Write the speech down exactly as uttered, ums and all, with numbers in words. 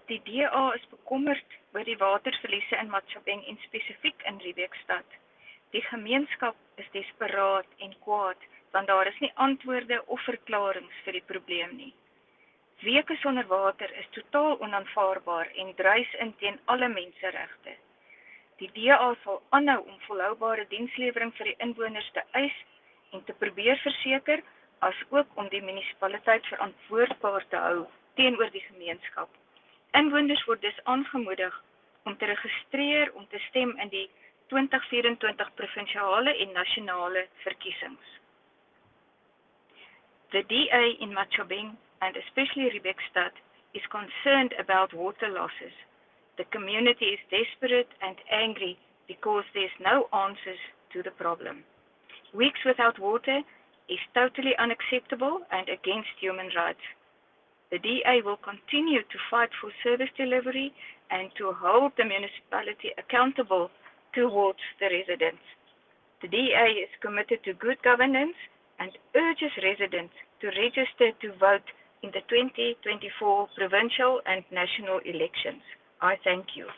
Die D A is bekommerd oor die waterverliese in Matjhabeng en spesifiek in Riebeekstad. Die gemeenskap is desperaat en kwaad, want daar is nie antwoorde of verklaringe vir die probleem nie. Weke sonder water is totaal onaanvaarbaar en druis in teen alle menseregte. Die D A sal aanhou om volhoubare dienslewering vir die inwoners te eis en te probeer verseker, as ook om die munisipaliteit verantwoordbaar te hou teenoor die gemeenskap. Inwoners word dus aangemoedig om te registreer om te stem in die twintig vyf-en-twintig provinsiale en nasionale verkiesings. The D A in Matjhabeng, and especially Riebeekstad, is concerned about water losses. The community is desperate and angry because there's no answers to the problem. Weeks without water is totally unacceptable and against human rights. The D A will continue to fight for service delivery and to hold the municipality accountable towards the residents. The D A is committed to good governance and urges residents to register to vote in the twenty twenty-four provincial and national elections. I thank you.